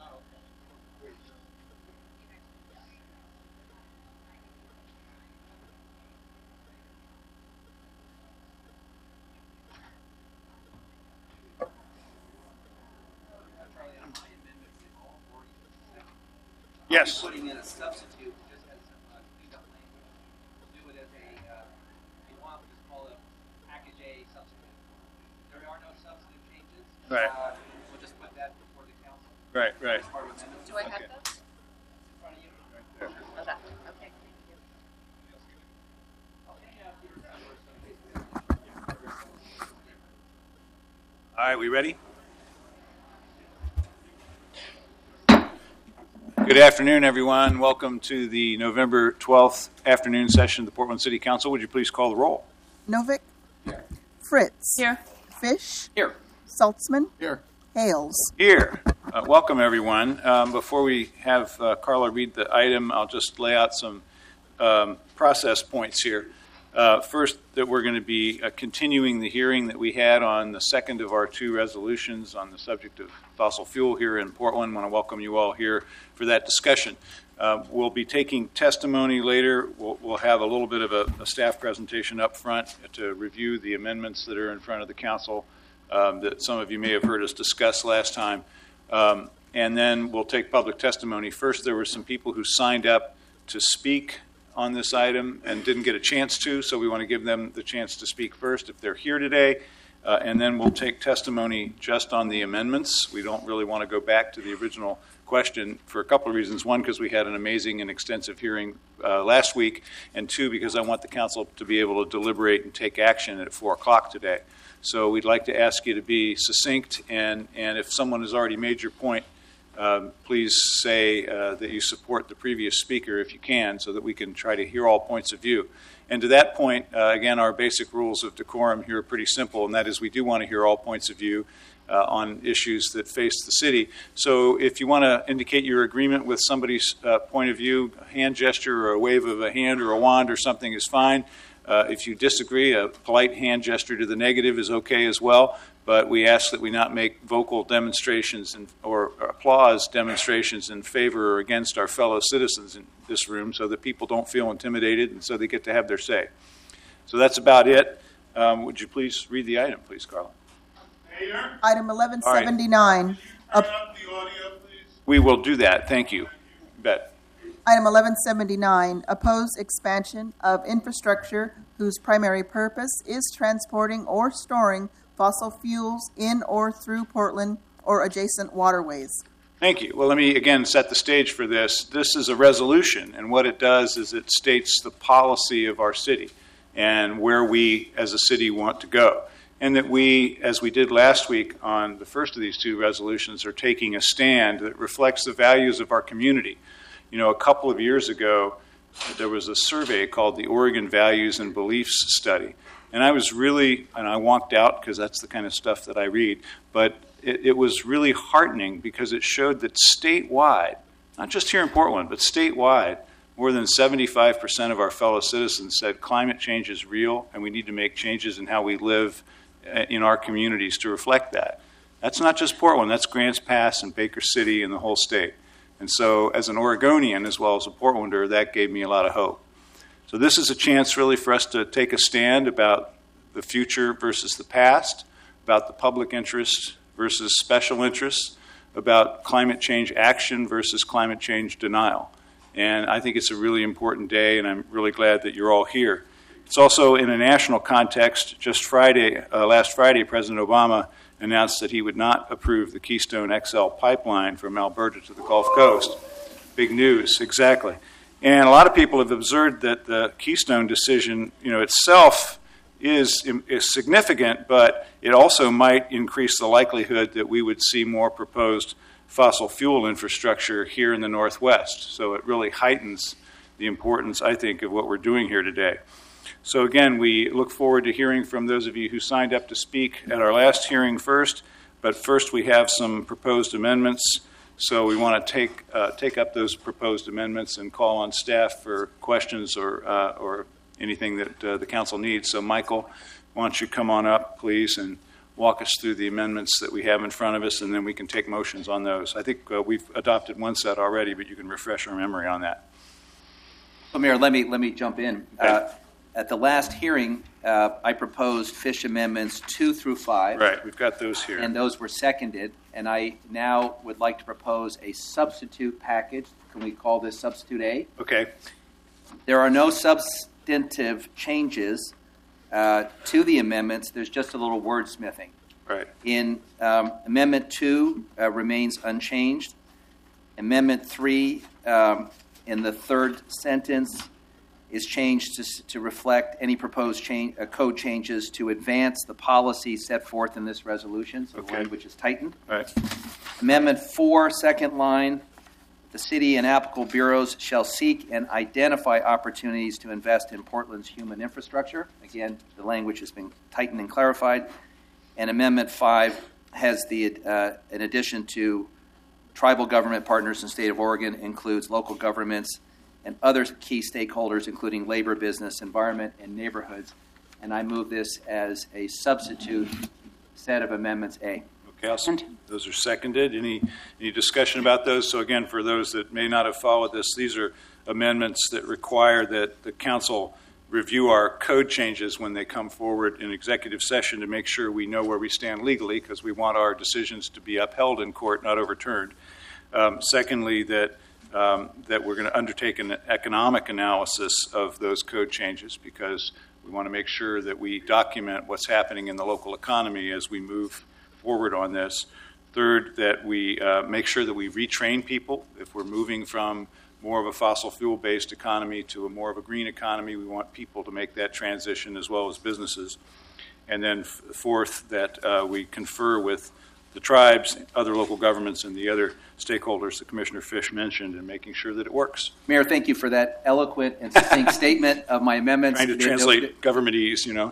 Yes. Putting in a substitute just as cleaned up language. We'll do it as a, if you want, we'll just call it a package A substitute. There are no substitute changes. Right. We'll just put that before the council. Right. As part of amendments. Do I have those? It's in front of you. Oh, that one. Okay, thank you. All right, we ready? Good afternoon, everyone. Welcome to the November 12th afternoon session of the Portland City Council. Would you please call the roll? Novick. Fritz. Here. Fish. Here. Saltzman. Here. Hales. Here. Welcome, everyone. Before we have Carla read the item, I'll just lay out some process points here. First, that we're going to be continuing the hearing that we had on the second of our two resolutions on the subject of fossil fuel here in Portland. I want to welcome you all here for that discussion. We'll be taking testimony later. We'll have a little bit of a staff presentation up front to review the amendments that are in front of the council that some of you may have heard us discuss last time. And then we'll take public testimony. First, there were some people who signed up to speak on this item and didn't get a chance to, so we want to give them the chance to speak first if they're here today. And then we'll take testimony just on the amendments. We don't really want to go back to the original question for a couple of reasons. One, because we had an amazing and extensive hearing last week, and two, because I want the council to be able to deliberate and take action at 4 o'clock today. So we'd like to ask you to be succinct, and if someone has already made your point, please say that you support the previous speaker if you can, so that we can try to hear all points of view. And to that point, again, our basic rules of decorum here are pretty simple, and that is we do want to hear all points of view on issues that face the city. So if you want to indicate your agreement with somebody's point of view, a hand gesture or a wave of a hand or a wand or something is fine. If you disagree, a polite hand gesture to the negative is okay as well. But we ask that we not make vocal demonstrations or applause demonstrations in favor or against our fellow citizens in this room, so that people don't feel intimidated and so they get to have their say. So that's about it. Would you please read the item, please, Carla? Mayor? Item 1179. Turn up the audio, please. We will do that. Thank you. You bet. Item 1179. Oppose expansion of infrastructure whose primary purpose is transporting or storing fossil fuels in or through Portland or adjacent waterways. Thank you. Well, let me again set the stage for this. This is a resolution, and what it does is it states the policy of our city and where we as a city want to go. And that we, as we did last week on the first of these two resolutions, are taking a stand that reflects the values of our community. You know, a couple of years ago, there was a survey called the Oregon Values and Beliefs Study. And I walked out because that's the kind of stuff that I read, but it was really heartening because it showed that statewide, not just here in Portland, but statewide, more than 75% of our fellow citizens said climate change is real and we need to make changes in how we live in our communities to reflect that. That's not just Portland, that's Grants Pass and Baker City and the whole state. And so as an Oregonian as well as a Portlander, that gave me a lot of hope. So this is a chance really for us to take a stand about the future versus the past, about the public interest versus special interests, about climate change action versus climate change denial. And I think it's a really important day, and I'm really glad that you're all here. It's also in a national context. Just last Friday, President Obama announced that he would not approve the Keystone XL pipeline from Alberta to the Gulf Coast. Big news, exactly. And a lot of people have observed that the Keystone decision, itself is significant, but it also might increase the likelihood that we would see more proposed fossil fuel infrastructure here in the Northwest. So it really heightens the importance, I think, of what we're doing here today. So again, we look forward to hearing from those of you who signed up to speak at our last hearing first, but first we have some proposed amendments. So we want to take up those proposed amendments and call on staff for questions or anything that the council needs. So Michael, why don't you come on up, please, and walk us through the amendments that we have in front of us, and then we can take motions on those. I think we've adopted one set already, but you can refresh our memory on that. So, Mayor, let me jump in. Okay. At the last hearing, I proposed fish amendments 2 through 5. Right, we've got those here. And those were seconded. And I now would like to propose a substitute package. Can we call this substitute A? Okay, There are no substantive changes to the amendments. There's just a little wordsmithing. right. In Amendment 2 remains unchanged. Amendment 3 in the third sentence is changed to reflect any proposed code changes to advance the policy set forth in this resolution. So Okay. the language is tightened. Right. Amendment 4, second line, the city and applicable bureaus shall seek and identify opportunities to invest in Portland's human infrastructure. Again, the language has been tightened and clarified. And Amendment 5 has in addition to tribal government partners in the state of Oregon, includes local governments and other key stakeholders, including labor, business, environment, and neighborhoods. And I move this as a substitute set of amendments A. Okay, those are seconded. Any discussion about those? So again, for those that may not have followed this, these are amendments that require that the council review our code changes when they come forward in executive session to make sure we know where we stand legally, because we want our decisions to be upheld in court, not overturned. Secondly, that we're going to undertake an economic analysis of those code changes, because we want to make sure that we document what's happening in the local economy as we move forward on this. Third, that we make sure that we retrain people. If we're moving from more of a fossil fuel-based economy to a more of a green economy, we want people to make that transition as well as businesses. And then fourth, that we confer with the tribes, other local governments, and the other stakeholders that Commissioner Fish mentioned, and making sure that it works. Mayor, thank you for that eloquent and succinct statement of my amendments. Trying to translate governmentese, you know.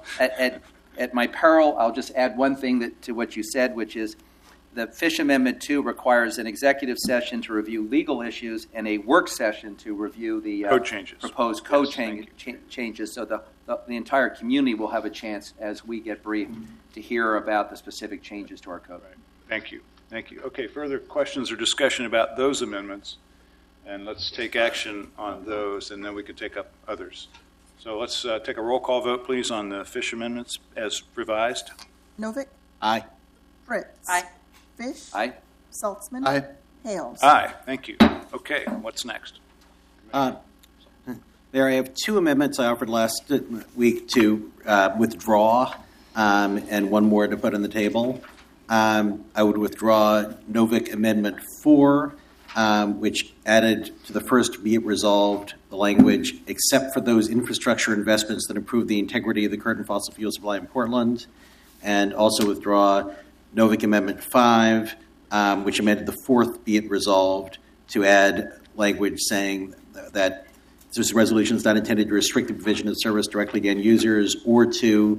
At my peril, I'll just add one thing to what you said, which is the Fish Amendment 2 requires an executive session to review legal issues and a work session to review the Code changes. proposed code Yes, changes. So the entire community will have a chance, as we get briefed, to hear about the specific changes to our code. Right. Thank you. Thank you. Okay, further questions or discussion about those amendments? And let's take action on those, and then we can take up others. So let's take a roll call vote, please, on the Fish amendments as revised. Novick? Aye. Fritz? Aye. Fish? Aye. Saltzman? Aye. Hales? Aye. Thank you. Okay, what's next? There, I have two amendments I offered last week to withdraw, and one more to put on the table. I would withdraw Novick Amendment 4, which added to the first be it resolved the language, except for those infrastructure investments that improve the integrity of the current fossil fuel supply in Portland, and also withdraw Novick Amendment 5, which amended the fourth be it resolved to add language saying that this resolution is not intended to restrict the provision of service directly to end users or to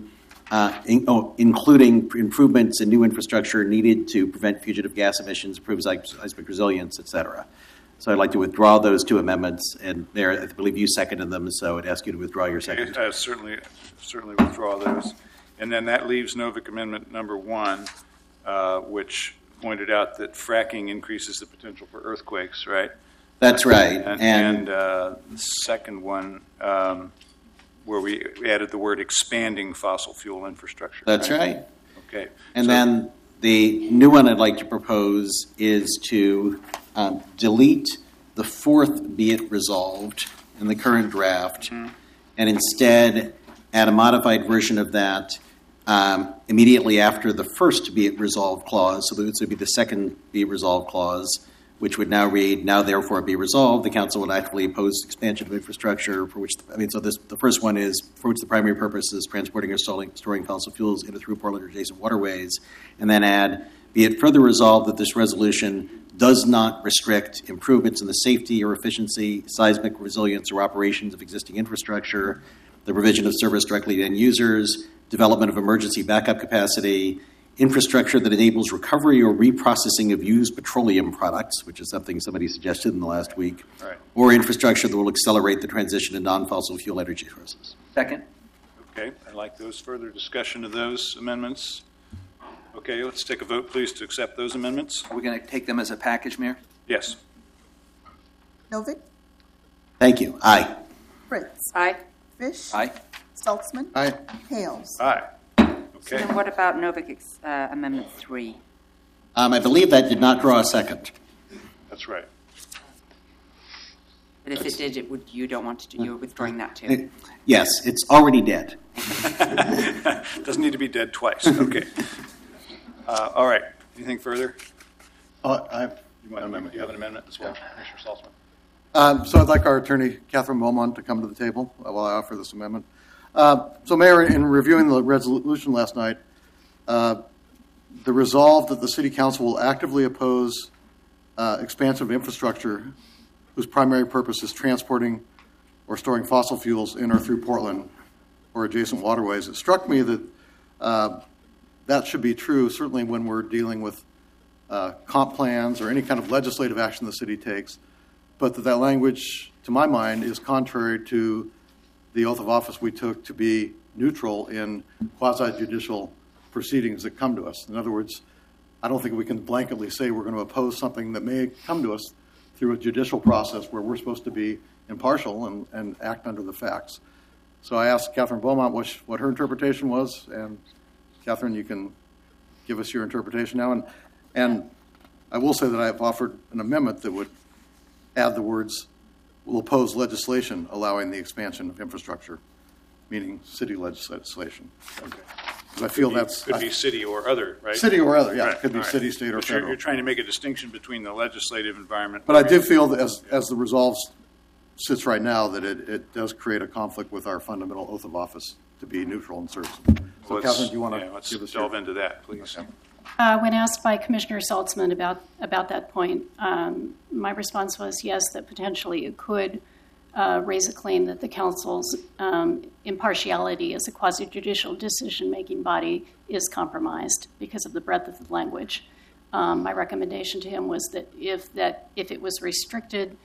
including improvements in new infrastructure needed to prevent fugitive gas emissions, improve seismic resilience, et cetera. So I'd like to withdraw those two amendments, and there, I believe you seconded them, so I'd ask you to withdraw your second. Certainly withdraw those. And then that leaves Novick Amendment number 1, which pointed out that fracking increases the potential for earthquakes, right? That's right. And the second one, where we added the word expanding fossil fuel infrastructure. That's right. Okay. And then the new one I'd like to propose is to delete the fourth be it resolved in the current draft, and instead add a modified version of that immediately after the first be it resolved clause. So this would be the second be it resolved clause, which would now read, now therefore be resolved, the council would actively oppose expansion of infrastructure for which, the first one is, for which the primary purpose is transporting or storing fossil fuels in or through Portland or adjacent waterways, and then add, be it further resolved that this resolution does not restrict improvements in the safety or efficiency, seismic resilience, or operations of existing infrastructure, the provision of service directly to end users, development of emergency backup capacity, infrastructure that enables recovery or reprocessing of used petroleum products, which is something somebody suggested in the last week, Right. or infrastructure that will accelerate the transition to non-fossil fuel energy sources. Second. Okay. I'd like those further discussion of those amendments. Okay, let's take a vote, please, to accept those amendments. Are we going to take them as a package, Mayor? Yes. Novick, Thank you. Aye. Fritz, Aye. Fish, Aye. Stoltzman, Aye. Hales. Aye. So Okay. then what about Novick Amendment 3? I believe that did not draw a second. That's right. But if it did, you don't want to do, you're withdrawing that too. Yes, it's already dead. Doesn't need to be dead twice. Okay. All right. Anything further? I have You have an amendment as well, Commissioner Saltzman? So I'd like our attorney, Catherine Beaumont, to come to the table while I offer this amendment. So, Mayor, in reviewing the resolution last night, the resolve that the City Council will actively oppose expansive infrastructure whose primary purpose is transporting or storing fossil fuels in or through Portland or adjacent waterways. It struck me that that should be true, certainly when we're dealing with comp plans or any kind of legislative action the city takes, but that language, to my mind, is contrary to the oath of office we took to be neutral in quasi-judicial proceedings that come to us. In other words, I don't think we can blanketly say we're going to oppose something that may come to us through a judicial process where we're supposed to be impartial and act under the facts. So I asked Catherine Beaumont what her interpretation was, and Catherine, you can give us your interpretation now. And I will say that I have offered an amendment that would add the words, will oppose legislation allowing the expansion of infrastructure, meaning city legislation. Because I feel Could be city or other, right? City or other, yeah. Right, It could be all right. city, state, or But you're federal. trying to make a distinction between the legislative environment. But I did feel that as the resolve sits right now, that it does create a conflict with our fundamental oath of office to be neutral and certain. So, Let's- Catherine, do you want yeah, to let's give us delve your... into that, please. Okay. When asked by Commissioner Saltzman about that point, my response was yes, that potentially it could raise a claim that the council's impartiality as a quasi-judicial decision-making body is compromised because of the breadth of the language. My recommendation to him was that if it was restricted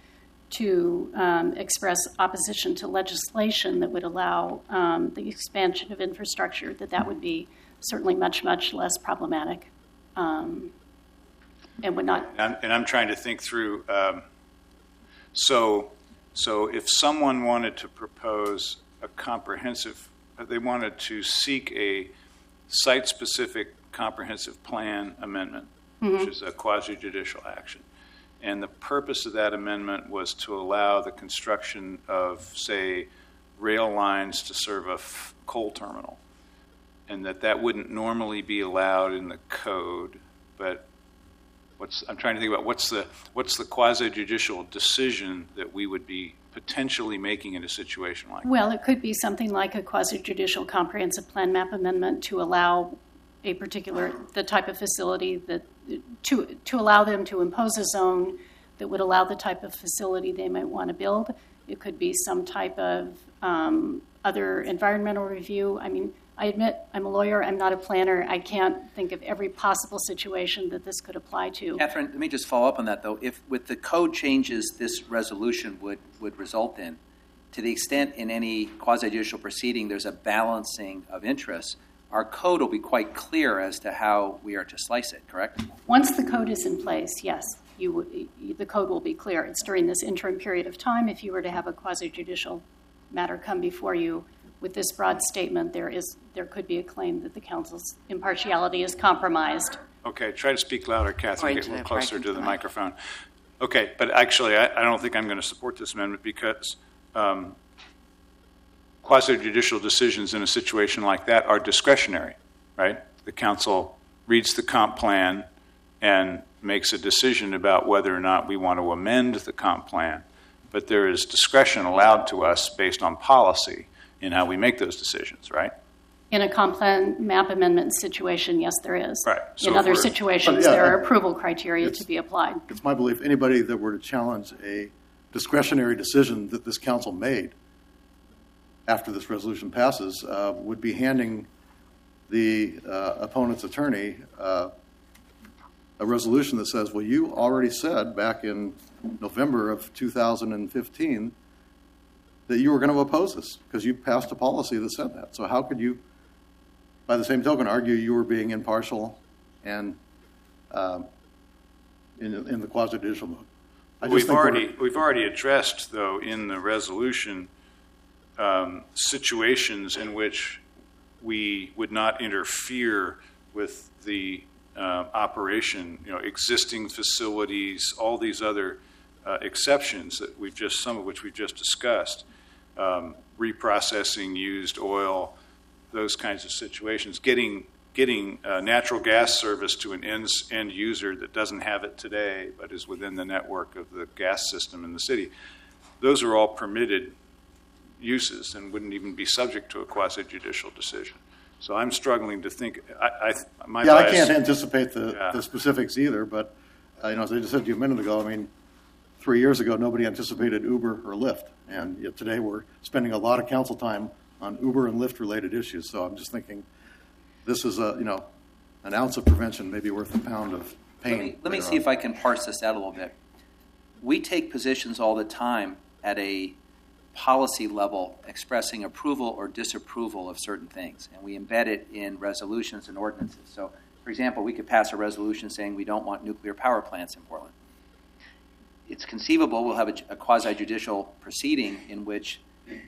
to express opposition to legislation that would allow the expansion of infrastructure, that would be certainly much, much less problematic. And would not. And I'm trying to think through. So if someone wanted to propose a comprehensive, they wanted to seek a site-specific comprehensive plan amendment, which is a quasi-judicial action, and the purpose of that amendment was to allow the construction of, say, rail lines to serve a coal terminal, and that wouldn't normally be allowed in the code, but I'm trying to think about what's the quasi-judicial decision that we would be potentially making in a situation like that? Well, it could be something like a quasi-judicial comprehensive plan map amendment to allow a particular, the type of facility that, to allow them to impose a zone that would allow the type of facility they might want to build. It could be some type of other environmental review. I mean, I admit I'm a lawyer, I'm not a planner. I can't think of every possible situation that this could apply to. Catherine, let me just follow up on that, though. If with the code changes this resolution would result in, to the extent in any quasi-judicial proceeding there's a balancing of interests, our code will be quite clear as to how we are to slice it, correct? Once the code is in place, yes, the code will be clear. It's during this interim period of time. If you were to have a quasi-judicial matter come before you with this broad statement, there could be a claim that the council's impartiality is compromised. Okay, try to speak louder, Catherine, Right get a little to the closer right to the mic. microphone. Okay, but actually, I don't think I'm going to support this amendment because quasi-judicial decisions in a situation like that are discretionary, right? The council reads the comp plan and makes a decision about whether or not we want to amend the comp plan, but there is discretion allowed to us based on policy in how we make those decisions, right? In a comp plan map amendment situation, yes, there is. Right. So In if other we're- situations, But, yeah, there are approval criteria to be applied. It's my belief anybody that were to challenge a discretionary decision that this council made after this resolution passes would be handing the opponent's attorney a resolution that says, well, you already said back in November of 2015 that you were going to oppose this because you passed a policy that said that. So how could you, by the same token, argue you were being impartial and in the quasi-judicial mode. We've already addressed, though, in the resolution situations in which we would not interfere with the operation, existing facilities, all these other exceptions that some of which we've just discussed, reprocessing used oil, those kinds of situations, getting natural gas service to an end user that doesn't have it today but is within the network of the gas system in the city. Those are all permitted uses and wouldn't even be subject to a quasi-judicial decision. So I'm struggling to think. I can't anticipate the specifics either, but as I just said to you a minute ago, 3 years ago, nobody anticipated Uber or Lyft, and yet today we're spending a lot of council time on Uber and Lyft-related issues. So I'm just thinking this is an ounce of prevention may be worth a pound of pain. Let me see if I can parse this out a little bit. We take positions all the time at a policy level expressing approval or disapproval of certain things, and we embed it in resolutions and ordinances. So, for example, we could pass a resolution saying we don't want nuclear power plants in Portland. It's conceivable we'll have a quasi-judicial proceeding in which,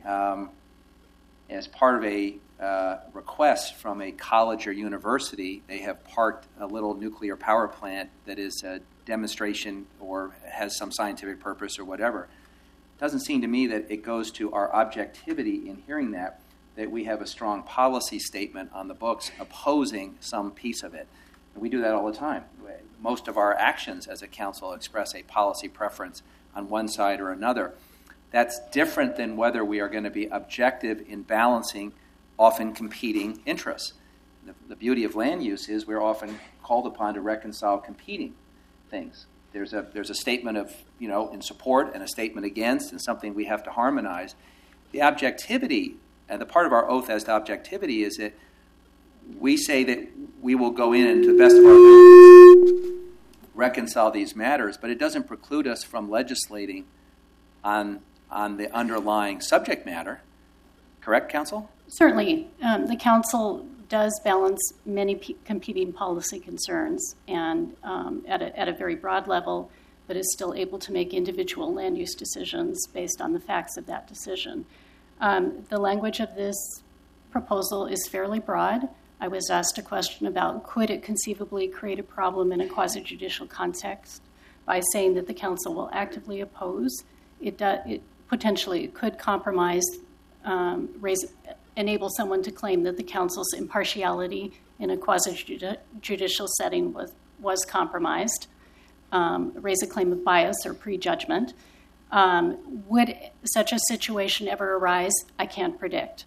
as part of a request from a college or university, they have parked a little nuclear power plant that is a demonstration or has some scientific purpose or whatever. It doesn't seem to me that it goes to our objectivity in hearing that we have a strong policy statement on the books opposing some piece of it. And we do that all the time. Most of our actions as a council express a policy preference on one side or another. That's different than whether we are going to be objective in balancing often competing interests. The beauty of land use is we're often called upon to reconcile competing things. There's a statement of, in support and a statement against and something we have to harmonize. The objectivity, and the part of our oath as to objectivity is that we say that we will go in and to the best of our ability reconcile these matters, but it doesn't preclude us from legislating on the underlying subject matter. Correct, Council? Certainly. The council does balance many competing policy concerns and at a very broad level, but is still able to make individual land use decisions based on the facts of that decision. The language of this proposal is fairly broad. I was asked a question about could it conceivably create a problem in a quasi-judicial context by saying that the council will actively oppose. It potentially could compromise, enable someone to claim that the council's impartiality in a quasi-judicial setting was compromised, raise a claim of bias or prejudgment. Would such a situation ever arise? I can't predict.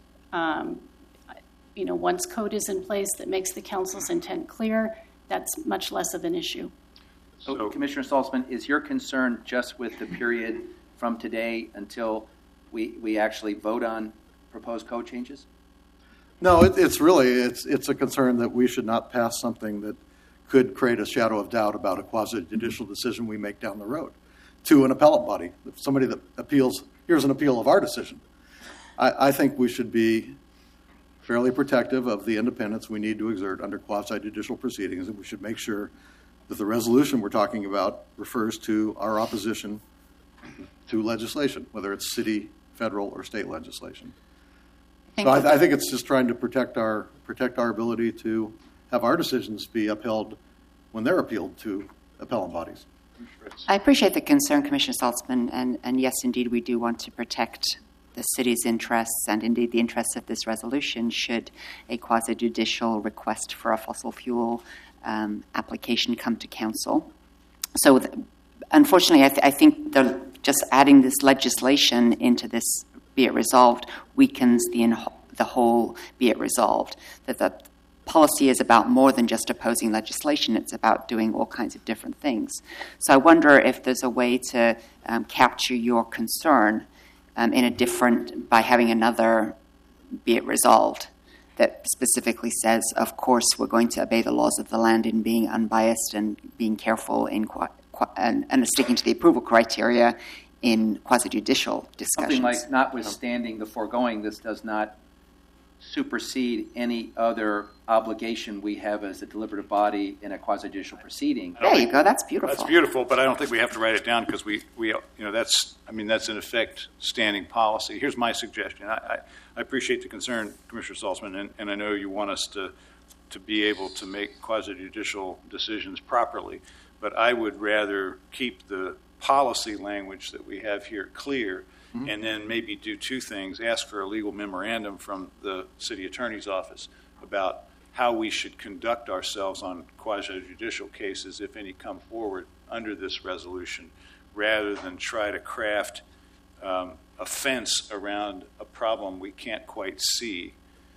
Once code is in place that makes the council's intent clear, that's much less of an issue. So, Commissioner Saltzman, is your concern just with the period from today until we actually vote on proposed code changes? No, it's a concern that we should not pass something that could create a shadow of doubt about a quasi-judicial decision we make down the road to an appellate body. If somebody that appeals, here's an appeal of our decision. I think we should be fairly protective of the independence we need to exert under quasi-judicial proceedings, and we should make sure that the resolution we're talking about refers to our opposition to legislation, whether it's city, federal, or state legislation. So I think it's just trying to protect our ability to have our decisions be upheld when they're appealed to appellate bodies. I appreciate the concern, Commissioner Saltzman, and yes, indeed, we do want to protect the city's interests and indeed the interests of this resolution should a quasi-judicial request for a fossil fuel application come to council. So unfortunately, I think just adding this legislation into this be it resolved weakens the whole be it resolved. That the policy is about more than just opposing legislation. It's about doing all kinds of different things. So I wonder if there's a way to capture your concern by having another be it resolved that specifically says, of course, we're going to obey the laws of the land in being unbiased and being careful and sticking to the approval criteria in quasi-judicial discussions. Something like, notwithstanding the foregoing, this does not supersede any other obligation we have as a deliberative body in a quasi-judicial proceeding. There you go. That's beautiful. That's beautiful, but I don't think we have to write it down because we that's in effect standing policy. Here's my suggestion. I appreciate the concern, Commissioner Saltzman, and I know you want us to be able to make quasi-judicial decisions properly, but I would rather keep the policy language that we have here clear, and then maybe do two things: ask for a legal memorandum from the city attorney's office about how we should conduct ourselves on quasi-judicial cases, if any come forward under this resolution, rather than try to craft a fence around a problem we can't quite see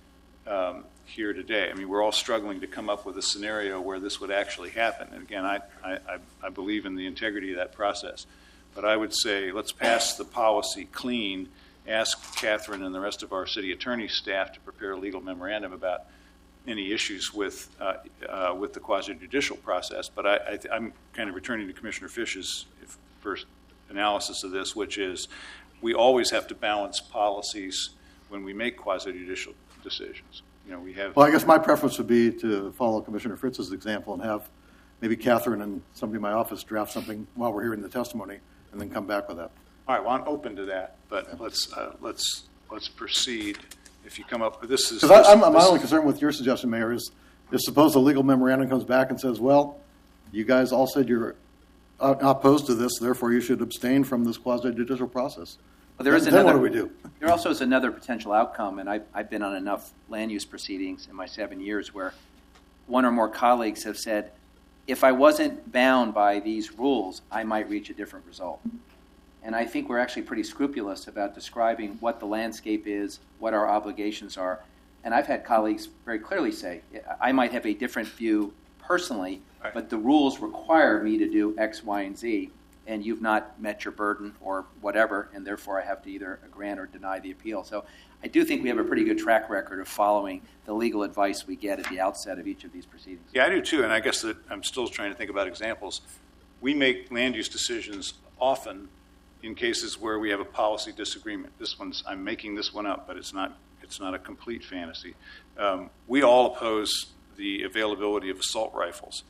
here today. I mean, we're all struggling to come up with a scenario where this would actually happen. And again, I believe in the integrity of that process. But I would say let's pass the policy clean, ask Catherine and the rest of our city attorney staff to prepare a legal memorandum about any issues with the quasi-judicial process. But I'm kind of returning to Commissioner Fish's first analysis of this, which is we always have to balance policies when we make quasi-judicial decisions. We have. Well, I guess my preference would be to follow Commissioner Fritz's example and have maybe Catherine and somebody in my office draft something while we're hearing the testimony, and then come back with that. All right. Well, I'm open to that, but let's proceed. If you come up with this, Because my only concern with your suggestion, Mayor, is suppose the legal memorandum comes back and says, well, you guys all said you're opposed to this, therefore you should abstain from this quasi-judicial process. Well, there is then another, what do we do? There also is another potential outcome, and I've been on enough land use proceedings in my 7 years where one or more colleagues have said, if I wasn't bound by these rules, I might reach a different result. And I think we're actually pretty scrupulous about describing what the landscape is, what our obligations are. And I've had colleagues very clearly say, I might have a different view personally, right, but the rules require me to do X, Y, and Z, and you've not met your burden or whatever, and therefore I have to either grant or deny the appeal. So I do think we have a pretty good track record of following the legal advice we get at the outset of each of these proceedings. Yeah, I do too, and I guess that I'm still trying to think about examples. We make land use decisions often in cases where we have a policy disagreement. I'm making this one up, but it's not a complete fantasy. We all oppose the availability of assault rifles,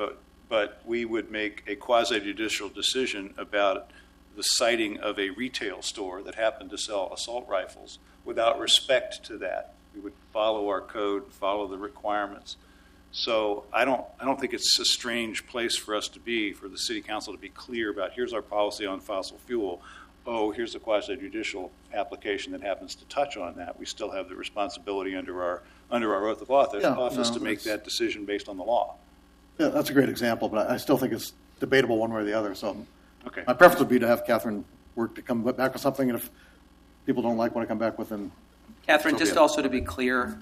but we would make a quasi-judicial decision about the siting of a retail store that happened to sell assault rifles without respect to that. We would follow our code, follow the requirements. So I don't think it's a strange place for us to be, for the city council to be clear about here's our policy on fossil fuel. Oh, here's a quasi-judicial application that happens to touch on that. We still have the responsibility under our oath of office to make that decision based on the law. Yeah, that's a great example, but I still think it's debatable one way or the other. So Okay. my preference would be to have Catherine work to come back with something, and if people don't like what I come back with, then Catherine, so just be it. also to be clear,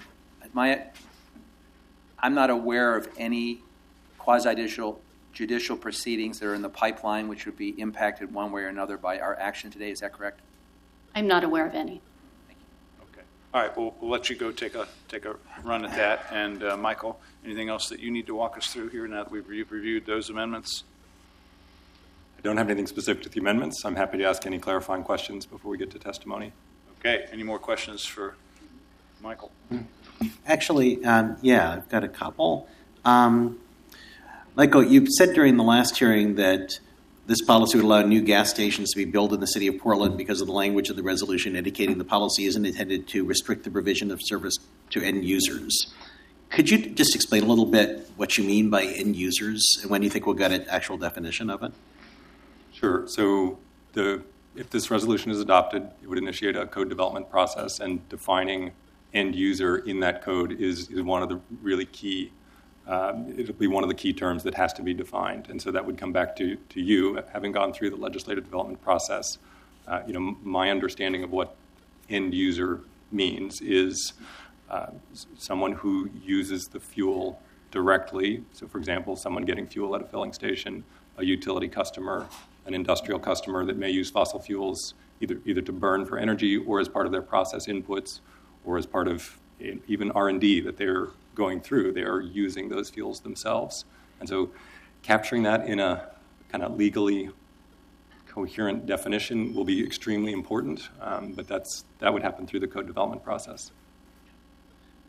I'm not aware of any quasi-judicial proceedings that are in the pipeline which would be impacted one way or another by our action today. Is that correct? I'm not aware of any. Okay. All right. We'll let you go take a run at that. And Michael, anything else that you need to walk us through here now that we've reviewed those amendments? I don't have anything specific to the amendments. I'm happy to ask any clarifying questions before we get to testimony. Okay. Any more questions for Michael? Actually, yeah, I've got a couple. Michael, you said during the last hearing that this policy would allow new gas stations to be built in the city of Portland because of the language of the resolution indicating the policy isn't intended to restrict the provision of service to end users. Could you just explain a little bit what you mean by end users and when you think we'll get an actual definition of it? Sure. So if this resolution is adopted, it would initiate a code development process, and defining end user in that code is one of the really key. It'll be one of the key terms that has to be defined, and so that would come back to you, having gone through the legislative development process. My understanding of what end user means is someone who uses the fuel directly. So, for example, someone getting fuel at a filling station, a utility customer, an industrial customer that may use fossil fuels either to burn for energy or as part of their process inputs, or as part of even R&D that they're going through. They are using those fuels themselves. And so capturing that in a kind of legally coherent definition will be extremely important, but that would happen through the code development process.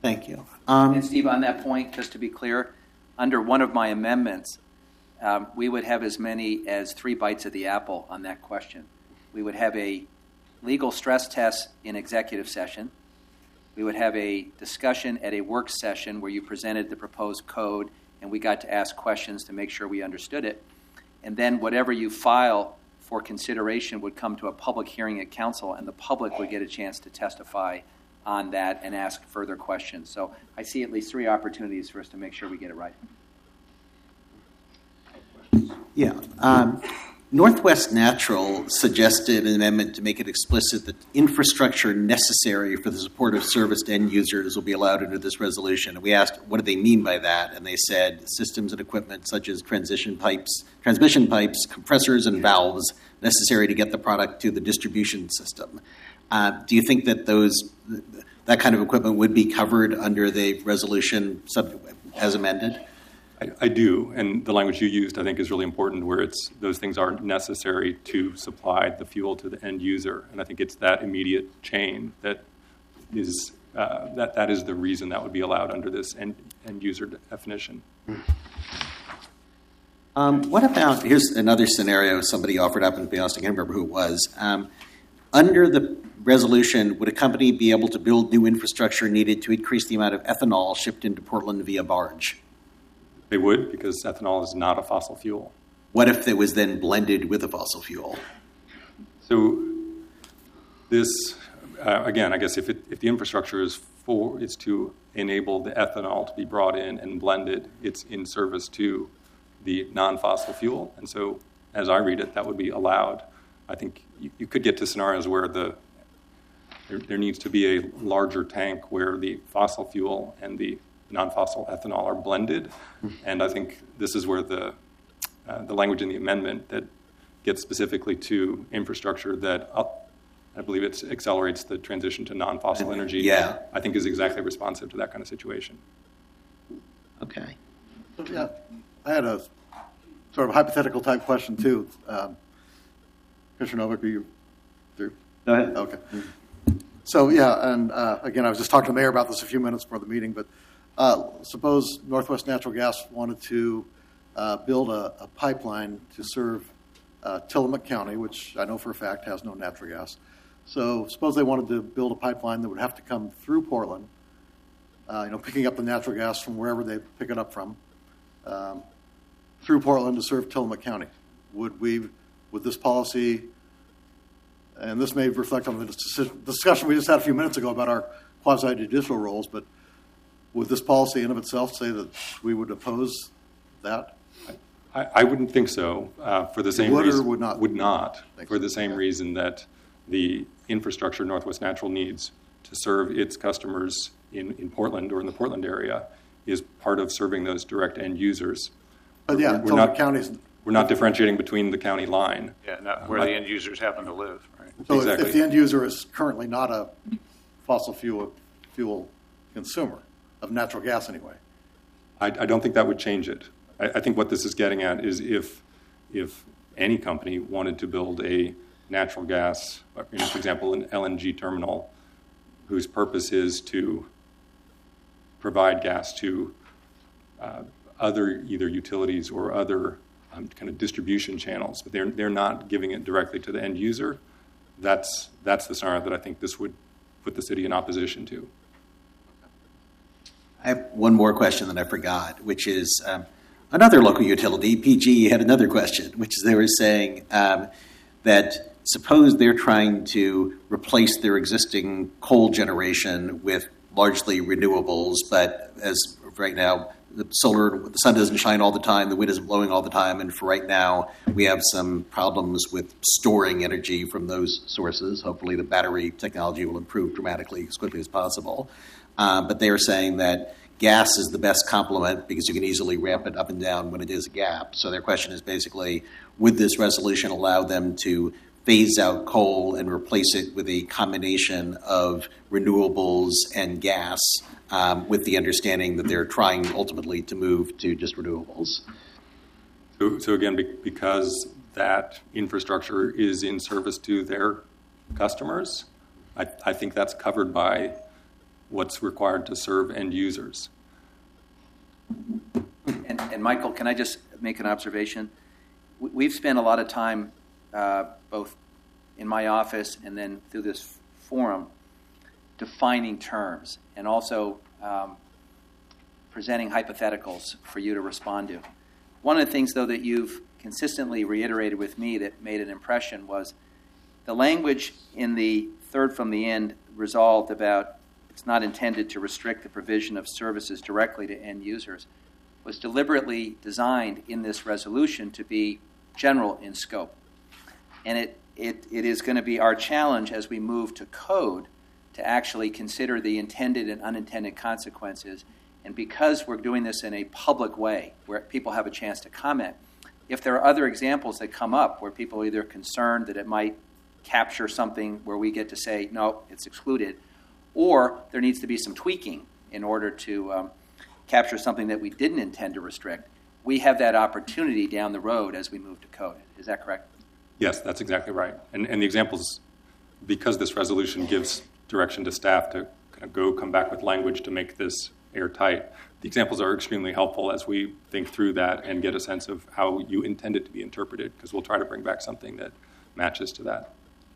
Thank you. And Steve, on that point, just to be clear, under one of my amendments, we would have as many as 3 bites of the apple on that question. We would have a legal stress test in executive session. We would have a discussion at a work session where you presented the proposed code and we got to ask questions to make sure we understood it. And then whatever you file for consideration would come to a public hearing at council, and the public would get a chance to testify on that and ask further questions. So I see at least 3 opportunities for us to make sure we get it right. Yeah. Northwest Natural suggested an amendment to make it explicit that infrastructure necessary for the support of service to end users will be allowed under this resolution. And we asked, what do they mean by that? And they said systems and equipment such as transmission pipes, compressors, and valves necessary to get the product to the distribution system. Do you think that that kind of equipment would be covered under the resolution as amended? I do, and the language you used, I think, is really important, where those things are necessary to supply the fuel to the end user, and I think it's that immediate chain that is that is the reason that would be allowed under this end user definition. What about, here's another scenario somebody offered up, and to be honest, I can't remember who it was. Under the resolution, would a company be able to build new infrastructure needed to increase the amount of ethanol shipped into Portland via barge? They would, because ethanol is not a fossil fuel. What if it was then blended with a fossil fuel? So this, again, I guess if the infrastructure is to enable the ethanol to be brought in and blended, it's in service to the non-fossil fuel. And so as I read it, that would be allowed. I think you could get to scenarios where there needs to be a larger tank where the fossil fuel and the non-fossil ethanol are blended, and I think this is where the language in the amendment that gets specifically to infrastructure that I believe it accelerates the transition to non-fossil energy. Yeah, I think is exactly responsive to that kind of situation. Okay. Yeah, I had a sort of hypothetical type question too. Commissioner Novick, are you through? Go ahead. Okay. So yeah, and again, I was just talking to the mayor about this a few minutes before the meeting, but suppose Northwest Natural Gas wanted to build a pipeline to serve Tillamook County, which I know for a fact has no natural gas. So suppose they wanted to build a pipeline that would have to come through Portland, picking up the natural gas from wherever they pick it up from, through Portland to serve Tillamook County. Would this policy, and this may reflect on the discussion we just had a few minutes ago about our quasi-judicial roles, but would this policy in of itself say that we would oppose that? I wouldn't think so. For the same reason, reason, would not. Would not. For the so. same reason that the infrastructure Northwest Natural needs to serve its customers in Portland or in the Portland area is part of serving those direct end users. But yeah, Tillamook County's. We're not differentiating between the county line. Yeah, not where the end users happen to live. Right. So Exactly. if the end user is currently not a fossil fuel consumer of natural gas anyway. I don't think that would change it. I think what this is getting at is if any company wanted to build a natural gas, for example, an LNG terminal, whose purpose is to provide gas to other either utilities or other kind of distribution channels, but they're not giving it directly to the end user. That's the scenario that I think this would put the city in opposition to. I have one more question that I forgot, which is another local utility, PG, had another question, which is they were saying that suppose they're trying to replace their existing coal generation with largely renewables, but as of right now, the sun doesn't shine all the time, the wind isn't blowing all the time, and for right now, we have some problems with storing energy from those sources. Hopefully the battery technology will improve dramatically as quickly as possible. But they are saying that gas is the best complement because you can easily ramp it up and down when it is a gap. So their question is basically, would this resolution allow them to phase out coal and replace it with a combination of renewables and gas, with the understanding that they're trying ultimately to move to just renewables? So again, because that infrastructure is in service to their customers, I think that's covered by what's required to serve end users. And Michael, can I just make an observation? We've spent a lot of time, both in my office and then through this forum, defining terms and also presenting hypotheticals for you to respond to. One of the things, though, that you've consistently reiterated with me that made an impression was the language in the third from the end resolved about it's not intended to restrict the provision of services directly to end users was deliberately designed in this resolution to be general in scope. And it is going to be our challenge as we move to code to actually consider the intended and unintended consequences. And because we're doing this in a public way where people have a chance to comment, if there are other examples that come up where people are either concerned that it might capture something where we get to say, no, it's excluded, or there needs to be some tweaking in order to capture something that we didn't intend to restrict, we have that opportunity down the road as we move to code. Is that correct? Yes, that's exactly right. And the examples, because this resolution gives direction to staff to kind of come back with language to make this airtight, the examples are extremely helpful as we think through that and get a sense of how you intend it to be interpreted, because we'll try to bring back something that matches to that.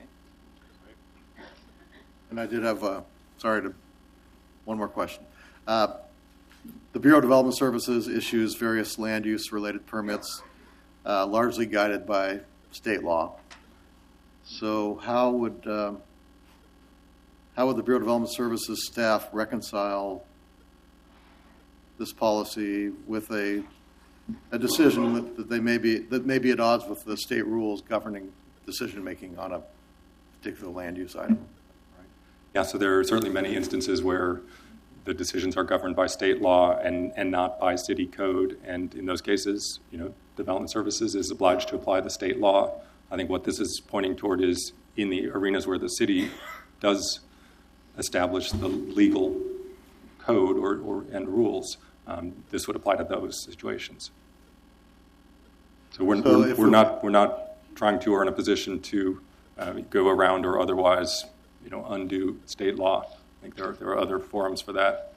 And I did have, one more question. The Bureau of Development Services issues various land use related permits, largely guided by state law. So how would the Bureau of Development Services staff reconcile this policy with a decision that may be at odds with the state rules governing decision making on a particular land use item? Yeah, so there are certainly many instances where the decisions are governed by state law and not by city code. And in those cases, Development Services is obliged to apply the state law. I think what this is pointing toward is in the arenas where the city does establish the legal code and rules, this would apply to those situations. So we're not trying to or in a position to go around or otherwise undo state law. I think there are other forums for that.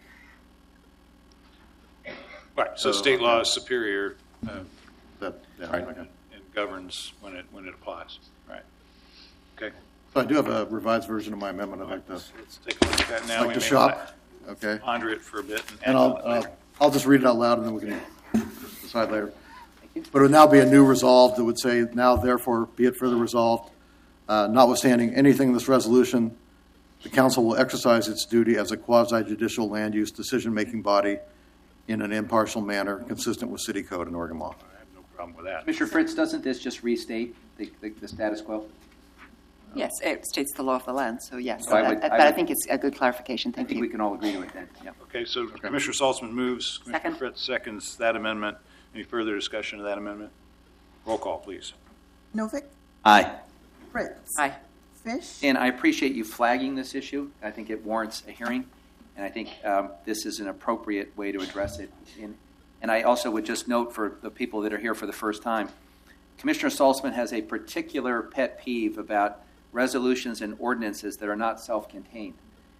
Right. So state law is superior Right. and governs when it applies. Right. Okay. So I do have a revised version of my amendment. I'd like to Let's take a look at that now. like We to may shop. Okay. ponder it for a bit and And act on it later. I'll just read it out loud and then we can decide later. But it would now be a new resolve that would say, now therefore be it further resolved, notwithstanding anything in this resolution, the council will exercise its duty as a quasi-judicial land use decision-making body in an impartial manner consistent with city code and Oregon law. I have no problem with that. Commissioner Fritz, doesn't this just restate the status quo? Yes, it states the law of the land, so yes. So I would- But I would- I think it's a good clarification. I Thank think you. we can all agree to it then. Yeah. Okay, so Commissioner Saltzman moves. Commissioner Second. Fritz seconds that amendment. Any further discussion of that amendment? Roll call, please. Novick, Aye. Fritz. Aye. Fish. And I appreciate you flagging this issue. I think it warrants a hearing, and I think this is an appropriate way to address it. And I also would just note for the people that are here for the first time, Commissioner Saltzman has a particular pet peeve about resolutions and ordinances that are not self-contained.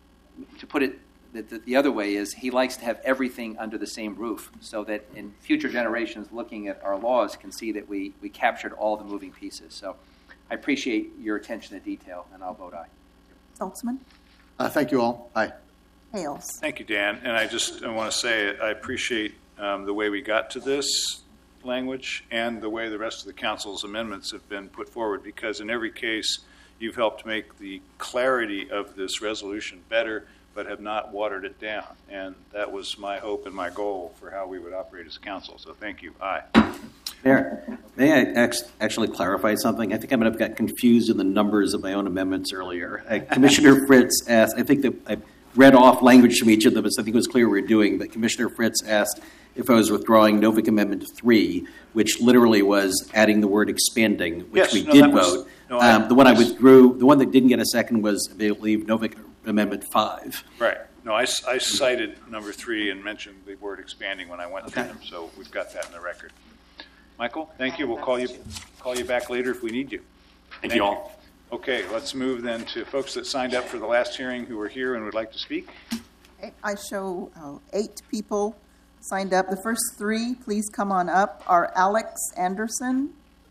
To put it the other way is he likes to have everything under the same roof so that in future generations looking at our laws can see that we captured all the moving pieces. So I appreciate your attention to detail, and I'll vote aye. Saltzman, Thank you all. Aye. Hales. Thank you, Dan. And I want to say I appreciate the way we got to this language and the way the rest of the council's amendments have been put forward, because in every case you've helped make the clarity of this resolution better, but have not watered it down. And that was my hope and my goal for how we would operate as a council. So thank you. Aye. Mayor, may I actually clarify something? I think I might have got confused in the numbers of my own amendments earlier. Commissioner Fritz asked, I think that I read off language from each of them, so I think it was clear we were doing, but Commissioner Fritz asked if I was withdrawing Novick Amendment 3, which literally was adding the word expanding, which Yes, we no, did that was- vote. no, The one I withdrew, the one that didn't get a second was, I believe, Novick Amendment 5. Right. No, I cited number 3 and mentioned the word expanding when I went through them, so we've got that in the record. Michael, thank you. We'll call you back later if we need you. Thank you all. Okay, let's move then to folks that signed up for the last hearing who were here and would like to speak. I show 8 people signed up. The first 3, please come on up, are Alex Anderson,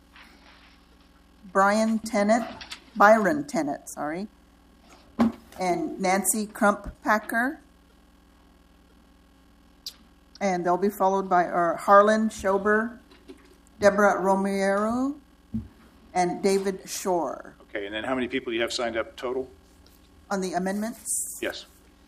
Byron Tennant, and Nancy Crump-Packer. And they'll be followed by Harlan Schober, Deborah Romero, and David Shore. Okay, and then how many people do you have signed up total? On the amendments, Yes.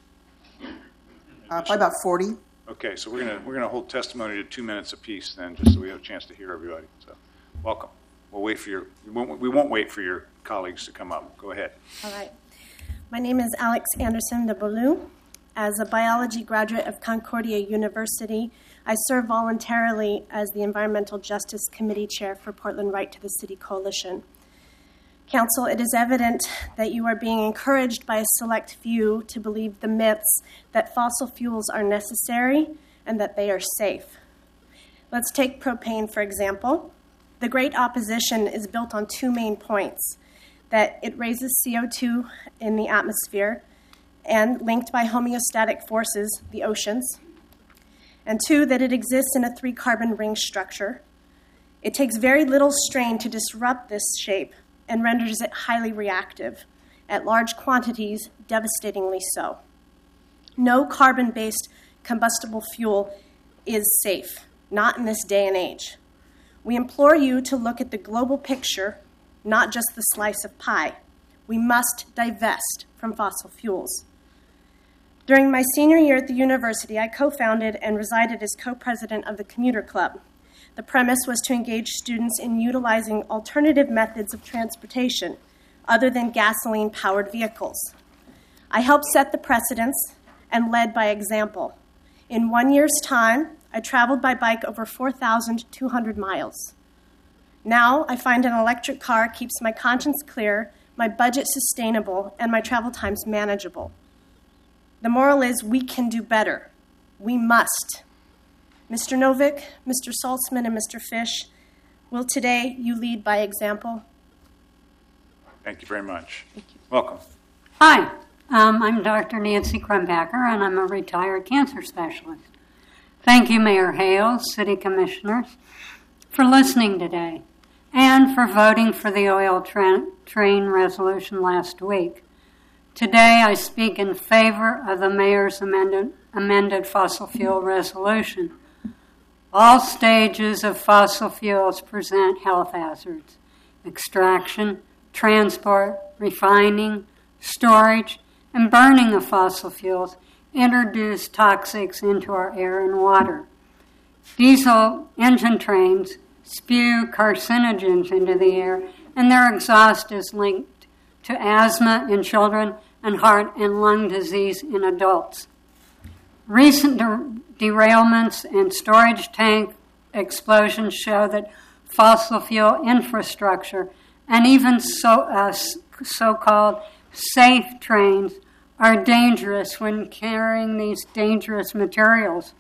probably about 40. Okay, so we're gonna hold testimony to 2 minutes apiece then, just so we have a chance to hear everybody. So, welcome. We'll wait for we won't wait for your colleagues to come up. Go ahead. All right. My name is Alex Anderson de Bolu. As a biology graduate of Concordia University, I serve voluntarily as the Environmental Justice Committee Chair for Portland Right to the City Coalition. Council, it is evident that you are being encouraged by a select few to believe the myths that fossil fuels are necessary and that they are safe. Let's take propane, for example. The great opposition is built on 2 main points: that it raises CO2 in the atmosphere and, linked by homeostatic forces, the oceans, and 2, that it exists in a 3-carbon ring structure. It takes very little strain to disrupt this shape and renders it highly reactive, at large quantities, devastatingly so. No carbon-based combustible fuel is safe, not in this day and age. We implore you to look at the global picture, not just the slice of pie. We must divest from fossil fuels. During my senior year at the university, I co-founded and resided as co-president of the Commuter Club. The premise was to engage students in utilizing alternative methods of transportation other than gasoline-powered vehicles. I helped set the precedents and led by example. In 1 year's time, I traveled by bike over 4,200 miles. Now I find an electric car keeps my conscience clear, my budget sustainable, and my travel times manageable. The moral is we can do better. We must. Mr. Novick, Mr. Saltzman, and Mr. Fish, will today you lead by example? Thank you very much. Welcome. Hi, I'm Dr. Nancy Crump-Packer, and I'm a retired cancer specialist. Thank you, Mayor Hale, City Commissioners, for listening today and for voting for the oil train resolution last week. Today, I speak in favor of the Mayor's amended fossil fuel resolution. All stages of fossil fuels present health hazards: extraction, transport, refining, storage, and burning of fossil fuels introduce toxics into our air and water. Diesel engine trains spew carcinogens into the air, and their exhaust is linked to asthma in children and heart and lung disease in adults. Recent derailments and storage tank explosions show that fossil fuel infrastructure and even so-called safe trains are dangerous when carrying these dangerous materials.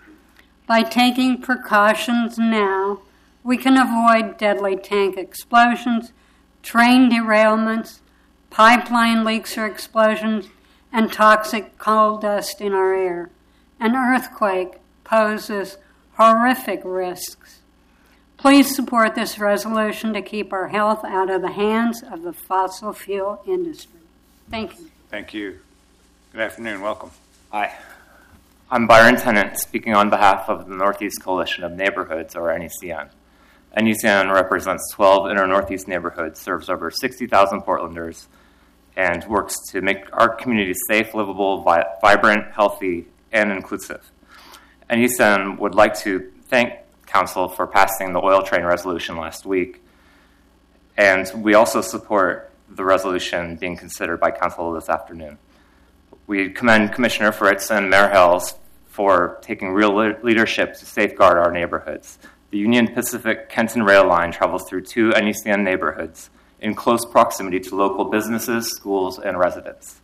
By taking precautions now, we can avoid deadly tank explosions, train derailments, pipeline leaks or explosions, and toxic coal dust in our air. An earthquake poses horrific risks. Please support this resolution to keep our health out of the hands of the fossil fuel industry. Thank you. Thank you. Good afternoon. Welcome. Hi. I'm Byron Tennant, speaking on behalf of the Northeast Coalition of Neighborhoods, or NECN. NECN represents 12 inner Northeast neighborhoods, serves over 60,000 Portlanders, and works to make our communities safe, livable, vibrant, healthy, and inclusive. NECN would like to thank Council for passing the oil train resolution last week, and we also support the resolution being considered by Council this afternoon. We commend Commissioner Fritz and Mayor Hales for taking real leadership to safeguard our neighborhoods. The Union Pacific Kenton Rail Line travels through 2 NECN neighborhoods in close proximity to local businesses, schools, and residents.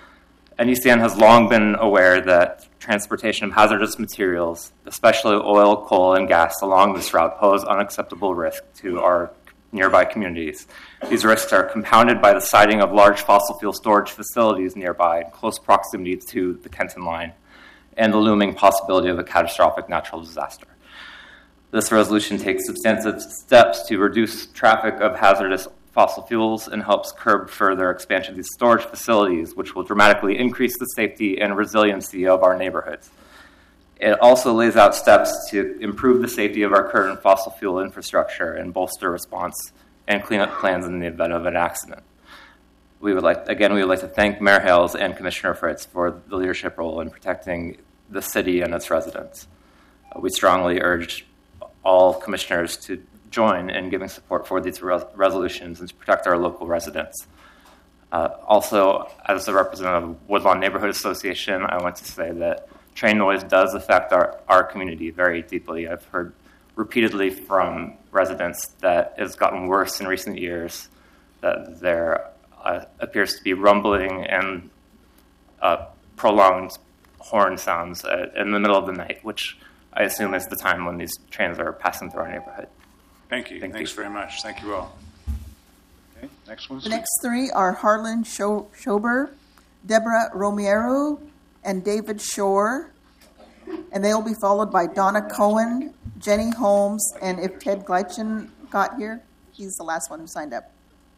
NECN has long been aware that transportation of hazardous materials, especially oil, coal, and gas along this route, pose unacceptable risk to our nearby communities. These risks are compounded by the siting of large fossil fuel storage facilities nearby in close proximity to the Kenton line and the looming possibility of a catastrophic natural disaster. This resolution takes substantive steps to reduce traffic of hazardous fossil fuels and helps curb further expansion of these storage facilities, which will dramatically increase the safety and resiliency of our neighborhoods. It also lays out steps to improve the safety of our current fossil fuel infrastructure and bolster response and cleanup plans in the event of an accident. We would like to thank Mayor Hales and Commissioner Fritz for the leadership role in protecting the city and its residents. We strongly urge all commissioners to join in giving support for these resolutions and to protect our local residents. Also, as a representative of Woodlawn Neighborhood Association, I want to say that train noise does affect our community very deeply. I've heard repeatedly from residents that it's gotten worse in recent years, that there appears to be rumbling and prolonged horn sounds in the middle of the night, which I assume is the time when these trains are passing through our neighborhood. Thank you. Thanks very much. Thank you all. Okay, next one. The next three are Harlan Schober, Deborah Romero, and David Shore. And they'll be followed by Donna Cohen, Jenny Holmes, and if Ted Gleitchen got here, he's the last one who signed up.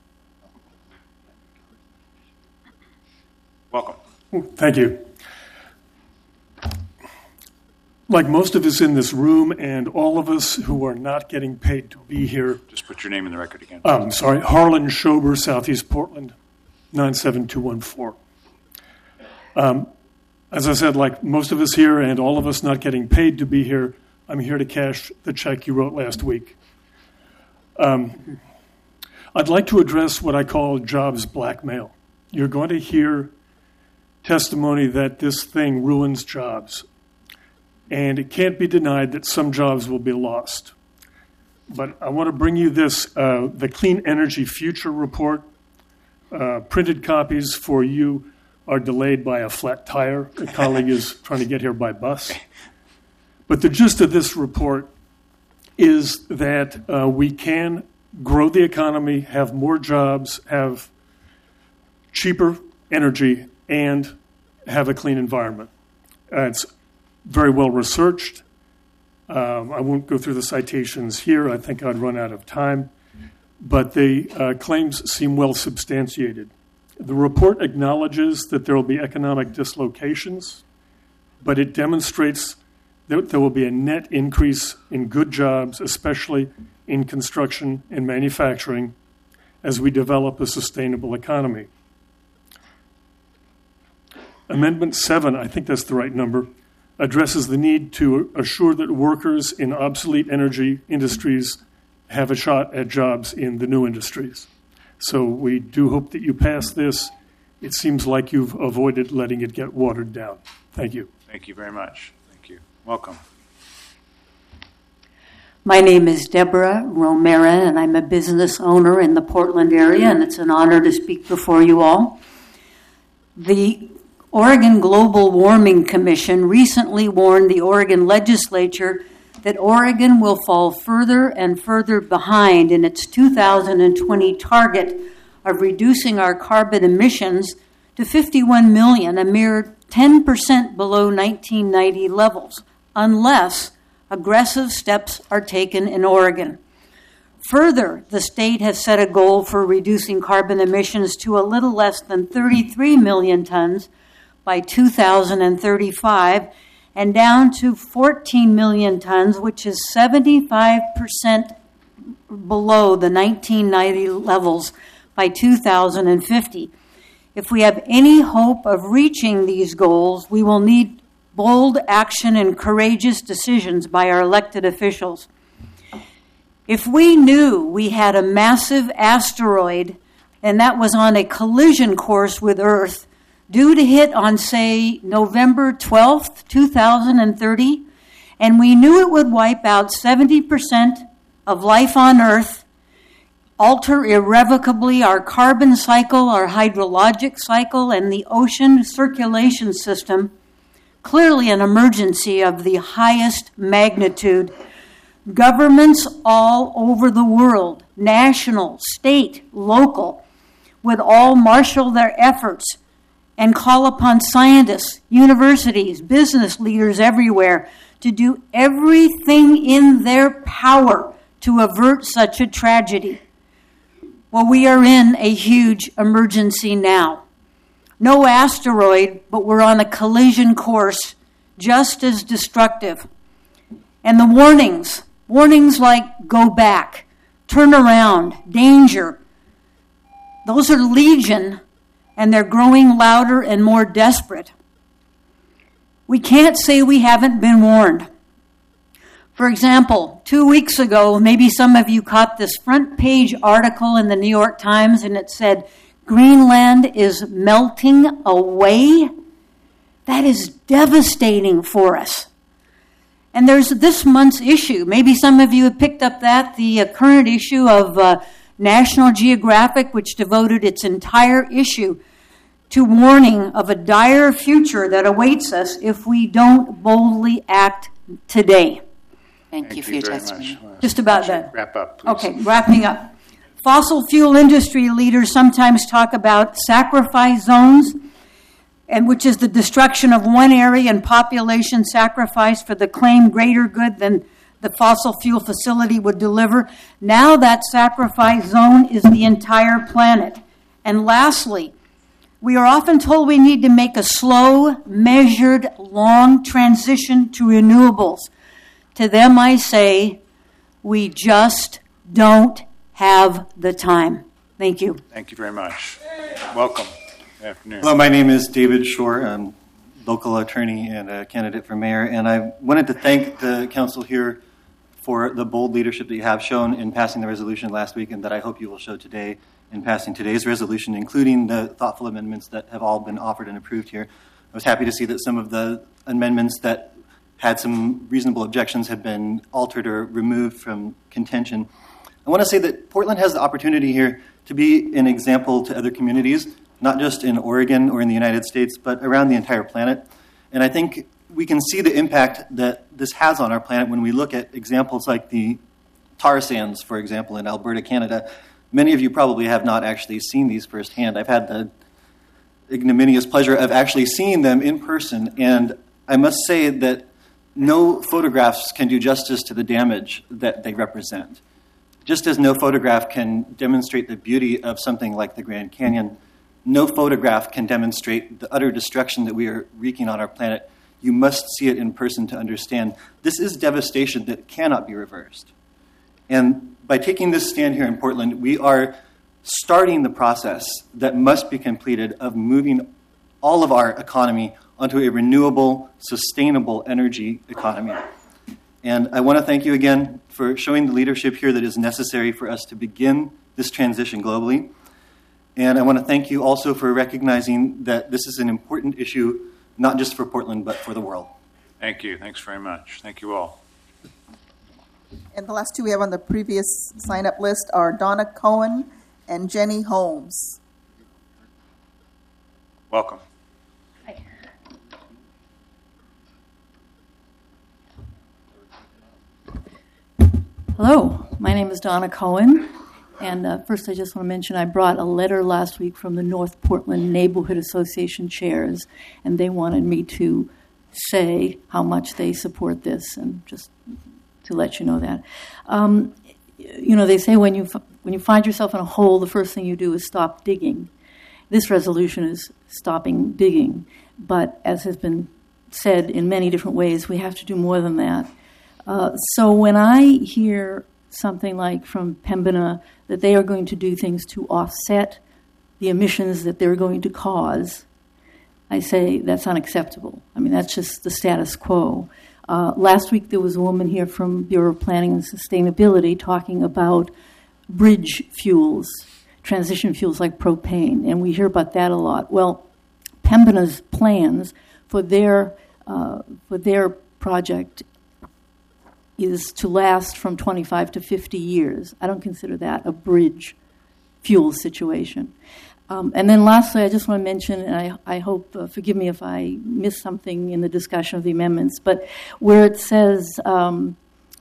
Welcome. Thank you. Like most of us in this room and all of us who are not getting paid to be here. Just put your name in the record again. Sorry, Harlan Schober, Southeast Portland, 97214. As I said, like most of us here and all of us not getting paid to be here, I'm here to cash the check you wrote last week. I'd like to address what I call jobs blackmail. You're going to hear testimony that this thing ruins jobs. And it can't be denied that some jobs will be lost. But I want to bring you this, the Clean Energy Future Report. Printed copies for you are delayed by a flat tire. A colleague is trying to get here by bus. But the gist of this report is that we can grow the economy, have more jobs, have cheaper energy, and have a clean environment. It's very well researched. I won't go through the citations here. I think I'd run out of time. But the claims seem well substantiated. The report acknowledges that there will be economic dislocations, but it demonstrates that there will be a net increase in good jobs, especially in construction and manufacturing, as we develop a sustainable economy. Amendment 7, I think that's the right number, addresses the need to assure that workers in obsolete energy industries have a shot at jobs in the new industries. So we do hope that you pass this. It seems like you've avoided letting it get watered down. Thank you. Thank you very much. Thank you. Welcome. My name is Deborah Romero, and I'm a business owner in the Portland area, and it's an honor to speak before you all. The Oregon Global Warming Commission recently warned the Oregon legislature that Oregon will fall further and further behind in its 2020 target of reducing our carbon emissions to 51 million, a mere 10% below 1990 levels, unless aggressive steps are taken in Oregon. Further, the state has set a goal for reducing carbon emissions to a little less than 33 million tons by 2035, and down to 14 million tons, which is 75% below the 1990 levels by 2050. If we have any hope of reaching these goals, we will need bold action and courageous decisions by our elected officials. If we knew we had a massive asteroid and that was on a collision course with Earth, due to hit on, say, November 12th, 2030, and we knew it would wipe out 70% of life on Earth, alter irrevocably our carbon cycle, our hydrologic cycle, and the ocean circulation system, clearly an emergency of the highest magnitude, governments all over the world national, state, local, would all marshal their efforts and call upon scientists, universities, business leaders everywhere to do everything in their power to avert such a tragedy. Well, we are in a huge emergency now. No asteroid, but we're on a collision course just as destructive. And the warnings like go back, turn around, danger, those are legion, and they're growing louder and more desperate. We can't say we haven't been warned. For example, 2 weeks ago, maybe some of you caught this front page article in the New York Times, and it said, Greenland is melting away. That is devastating for us. And there's this month's issue. Maybe some of you have picked up that, the current issue of National Geographic, which devoted its entire issue to warning of a dire future that awaits us if we don't boldly act today. Thank you for your very testimony. much. Just about done. Wrap up, please. Okay, wrapping up. Fossil fuel industry leaders sometimes talk about sacrifice zones, and which is the destruction of one area and population sacrifice for the claimed greater good than the fossil fuel facility would deliver. Now that sacrifice zone is the entire planet. And lastly, we are often told we need to make a slow, measured, long transition to renewables. To them I say, we just don't have the time. Thank you. Thank you very much. Welcome. Good afternoon. Hello, my name is David Shore. I'm local attorney and a candidate for mayor, and I wanted to thank the council here for the bold leadership that you have shown in passing the resolution last week, and that I hope you will show today in passing today's resolution, including the thoughtful amendments that have all been offered and approved here. I was happy to see that some of the amendments that had some reasonable objections have been altered or removed from contention. I want to say that Portland has the opportunity here to be an example to other communities, not just in Oregon or in the United States, but around the entire planet. And I think we can see the impact that this has on our planet when we look at examples like the tar sands, for example, in Alberta, Canada. Many of you probably have not actually seen these firsthand. I've had the ignominious pleasure of actually seeing them in person, and I must say that no photographs can do justice to the damage that they represent. Just as no photograph can demonstrate the beauty of something like the Grand Canyon, no photograph can demonstrate the utter destruction that we are wreaking on our planet. You must see it in person to understand. This is devastation that cannot be reversed. And by taking this stand here in Portland, we are starting the process that must be completed of moving all of our economy onto a renewable, sustainable energy economy. And I want to thank you again for showing the leadership here that is necessary for us to begin this transition globally. And I want to thank you also for recognizing that this is an important issue, not just for Portland, but for the world. Thank you. Thanks very much. Thank you all. And the last two we have on the previous sign-up list are Donna Cohen and Jenny Holmes. Welcome. Hello, my name is Donna Cohen, and first I just want to mention I brought a letter last week from the North Portland Neighborhood Association chairs, and they wanted me to say how much they support this, and just to let you know that. They say when you find yourself in a hole, the first thing you do is stop digging. This resolution is stopping digging, but as has been said in many different ways, we have to do more than that. So when I hear something like from Pembina that they are going to do things to offset the emissions that they're going to cause, I say that's unacceptable. I mean, that's just the status quo. Last week there was a woman here from Bureau of Planning and Sustainability talking about bridge fuels, transition fuels like propane, and we hear about that a lot. Well, Pembina's plans for their project is to last from 25 to 50 years. I don't consider that a bridge fuel situation. And then lastly, I just want to mention, and I hope, forgive me if I missed something in the discussion of the amendments, but where it says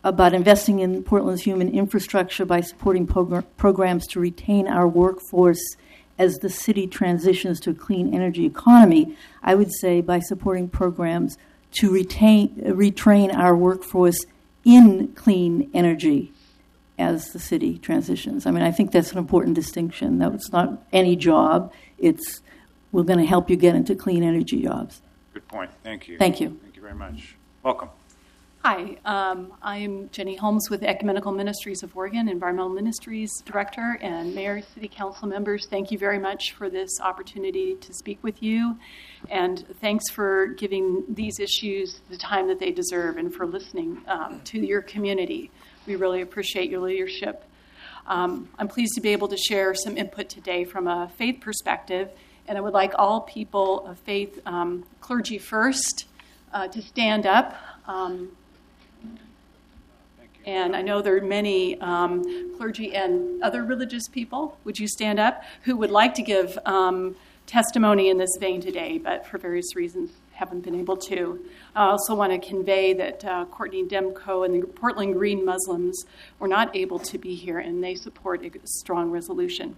about investing in Portland's human infrastructure by supporting programs to retain our workforce as the city transitions to a clean energy economy, I would say by supporting programs to retrain our workforce in clean energy as the city transitions. I mean, I think that's an important distinction. That it's not any job. It's we're going to help you get into clean energy jobs. Good point. Thank you. Thank you. Thank you very much. Welcome. Hi, I'm Jenny Holmes with Ecumenical Ministries of Oregon, Environmental Ministries Director, and Mayor, City Council members. Thank you very much for this opportunity to speak with you, and thanks for giving these issues the time that they deserve and for listening to your community. We really appreciate your leadership. I'm pleased to be able to share some input today from a faith perspective, and I would like all people of faith, clergy first, to stand up. And I know there are many clergy and other religious people, would you stand up, who would like to give testimony in this vein today, but for various reasons haven't been able to. I also want to convey that Courtney Demko and the Portland Green Muslims were not able to be here, and they support a strong resolution.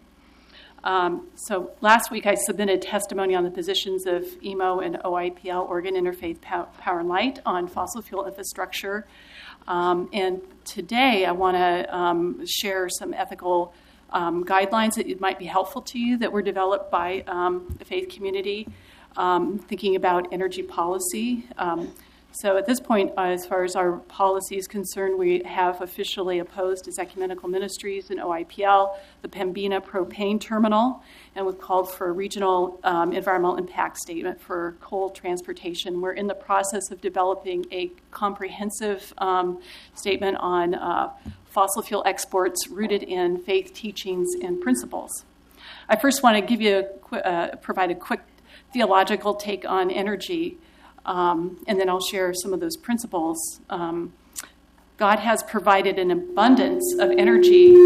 So last week I submitted testimony on the positions of EMO and OIPL, Oregon Interfaith Power and Light, on fossil fuel infrastructure. And today I want to share some ethical guidelines that it might be helpful to you that were developed by the faith community, thinking about energy policy. So at this point, as far as our policy is concerned, we have officially opposed as Ecumenical Ministries and OIPL the Pembina propane terminal, and we've called for a regional environmental impact statement for coal transportation. We're in the process of developing a comprehensive statement on fossil fuel exports rooted in faith teachings and principles. I first want to give you provide a quick theological take on energy. And then I'll share some of those principles. God has provided an abundance of energy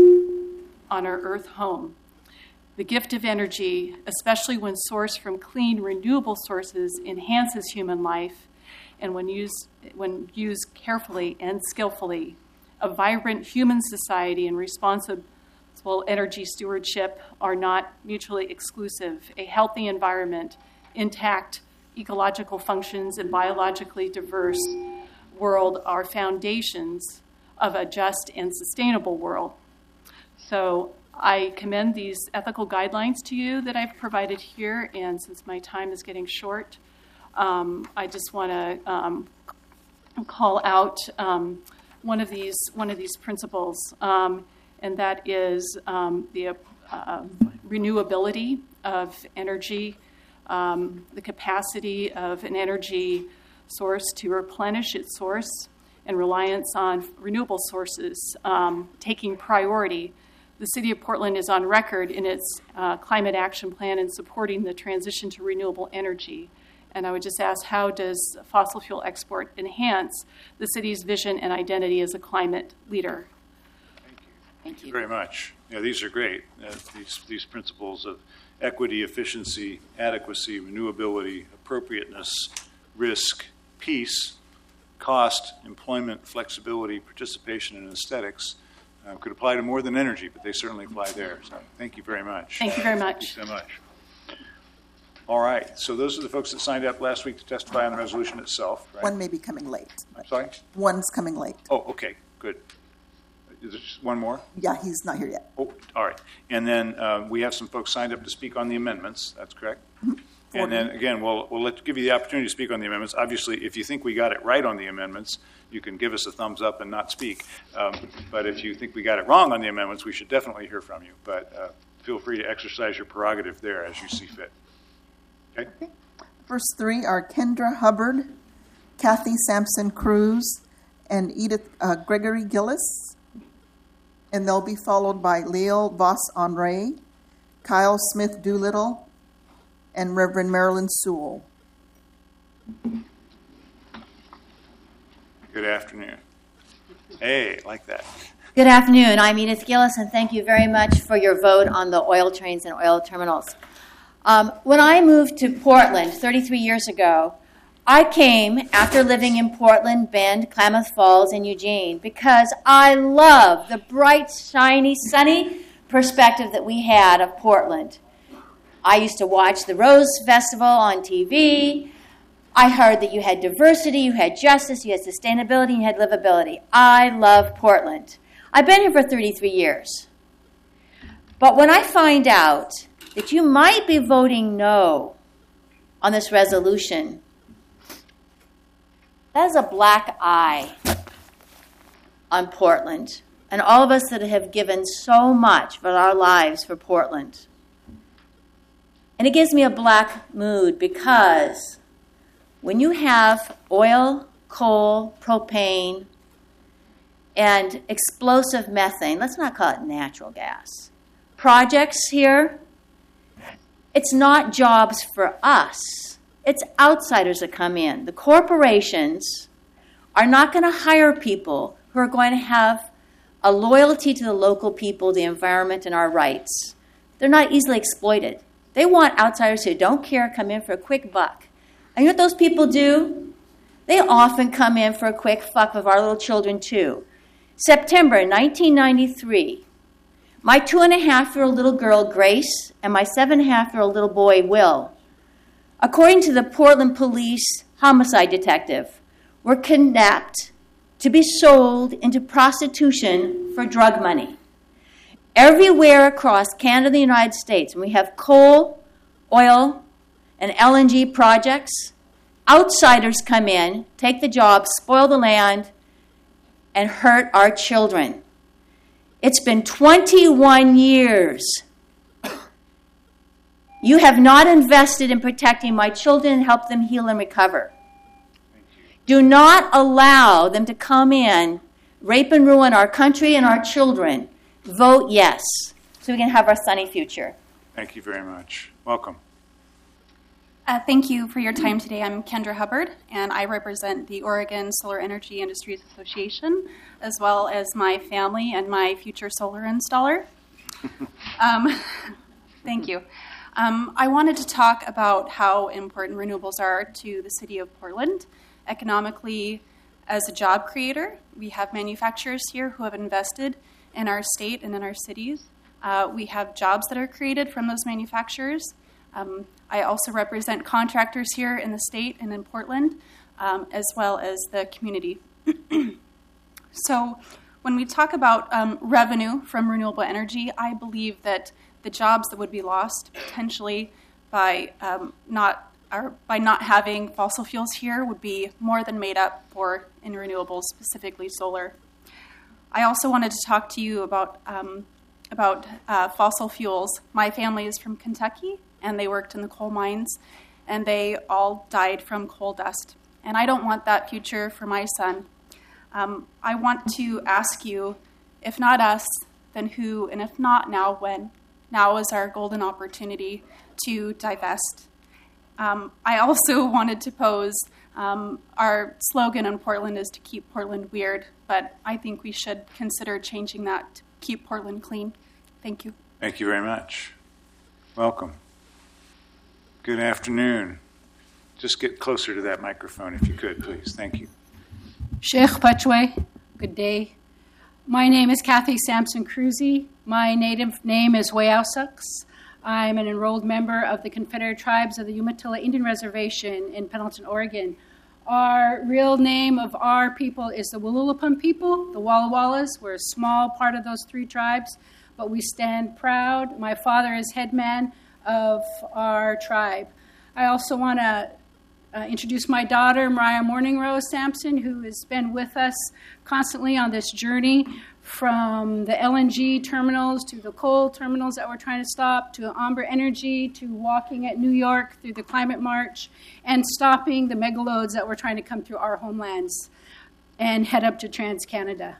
on our earth home. The gift of energy, especially when sourced from clean, renewable sources, enhances human life, and when used carefully and skillfully, a vibrant human society and responsible energy stewardship are not mutually exclusive. A healthy environment, intact ecological functions, and biologically diverse world are foundations of a just and sustainable world. So I commend these ethical guidelines to you that I've provided here, and since my time is getting short, I just want to call out one of these principles, and that is the renewability of energy. The capacity of an energy source to replenish its source, and reliance on renewable sources taking priority. The City of Portland is on record in its climate action plan in supporting the transition to renewable energy. And I would just ask, how does fossil fuel export enhance the city's vision and identity as a climate leader? Thank you very much. Yeah, these are great. These principles of equity, efficiency, adequacy, renewability, appropriateness, risk, peace, cost, employment, flexibility, participation, and aesthetics could apply to more than energy, but they certainly apply there. So thank you very much. Thank you very much. Thank you so much. All right. So those are the folks that signed up last week to testify on the resolution itself. Right? One may be coming late. I'm sorry? One's coming late. Oh, okay. Good. Is there just one more? Yeah, he's not here yet. Oh, all right. And then we have some folks signed up to speak on the amendments. That's correct. Mm-hmm. And then, again, we'll give you the opportunity to speak on the amendments. Obviously, if you think we got it right on the amendments, you can give us a thumbs up and not speak. But if you think we got it wrong on the amendments, we should definitely hear from you. But feel free to exercise your prerogative there as you see fit. Okay? First three are Kendra Hubbard, Kathy Sampson Cruz, and Edith Gregory Gillis. And they'll be followed by Leal Voss-Henri, Kyle Smith Doolittle, and Reverend Marilyn Sewell. Good afternoon. Hey, like that. Good afternoon. I'm Edith Gillis, and thank you very much for your vote on the oil trains and oil terminals. When I moved to Portland 33 years ago, I came after living in Portland, Bend, Klamath Falls, and Eugene because I love the bright, shiny, sunny perspective that we had of Portland. I used to watch the Rose Festival on TV. I heard that you had diversity, you had justice, you had sustainability, you had livability. I love Portland. I've been here for 33 years. But when I find out that you might be voting no on this resolution, that is a black eye on Portland and all of us that have given so much of our lives for Portland. And it gives me a black mood because when you have oil, coal, propane, and explosive methane, let's not call it natural gas, projects here, it's not jobs for us. It's outsiders that come in. The corporations are not going to hire people who are going to have a loyalty to the local people, the environment, and our rights. They're not easily exploited. They want outsiders who don't care come in for a quick buck. And you know what those people do? They often come in for a quick fuck with our little children, too. September 1993, my 2.5-year-old little girl, Grace, and my 7.5-year-old little boy, Will, according to the Portland Police homicide detective, were kidnapped to be sold into prostitution for drug money. Everywhere across Canada and the United States, when we have coal, oil, and LNG projects, outsiders come in, take the jobs, spoil the land, and hurt our children. It's been 21 years. You have not invested in protecting my children and help them heal and recover. Do not allow them to come in, rape and ruin our country and our children. Vote yes, so we can have our sunny future. Thank you very much. Welcome. Thank you for your time today. I'm Kendra Hubbard, and I represent the Oregon Solar Energy Industries Association, as well as my family and my future solar installer. Thank you. I wanted to talk about how important renewables are to the city of Portland. Economically, as a job creator, we have manufacturers here who have invested in our state and in our cities. We have jobs that are created from those manufacturers. I also represent contractors here in the state and in Portland, as well as the community. So when we talk about revenue from renewable energy, I believe that the jobs that would be lost potentially by not having fossil fuels here would be more than made up for in renewables, specifically solar. I also wanted to talk to you about fossil fuels. My family is from Kentucky, and they worked in the coal mines, and they all died from coal dust. And I don't want that future for my son. I want to ask you, if not us, then who, and if not now, when? Now is our golden opportunity to divest. I also wanted to pose, our slogan in Portland is to keep Portland weird, but I think we should consider changing that to keep Portland clean. Thank you. Thank you very much. Welcome. Good afternoon. Just get closer to that microphone if you could, please. Thank you. Sheikh Pachwe, good day. My name is Kathy Sampson Cruzy. My native name is Wayausuks. I'm an enrolled member of the Confederate Tribes of the Umatilla Indian Reservation in Pendleton, Oregon. Our real name of our people is the Wallulapun people, the Walla Wallas. We're a small part of those three tribes, but we stand proud. My father is headman of our tribe. I also want to introduce my daughter, Mariah Morning Rose Sampson, who has been with us constantly on this journey from the LNG terminals to the coal terminals that we're trying to stop, to Amber Energy, to walking at New York through the Climate March, and stopping the megaloads that were trying to come through our homelands and head up to TransCanada.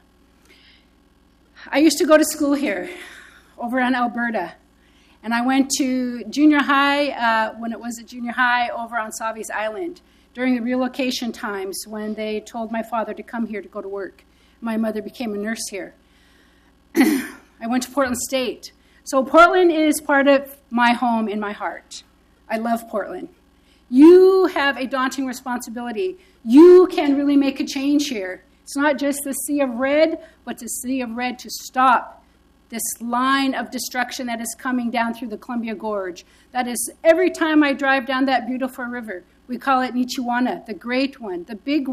I used to go to school here, over in Alberta. And I went to junior high when it was a junior high over on Savi's Island during the relocation times when they told my father to come here to go to work. My mother became a nurse here. I went to Portland State. So Portland is part of my home in my heart. I love Portland. You have a daunting responsibility. You can really make a change here. It's not just the sea of red, but the sea of red to stop this line of destruction that is coming down through the Columbia Gorge. That is, every time I drive down that beautiful river, we call it Nichiwana, the great one, the big one.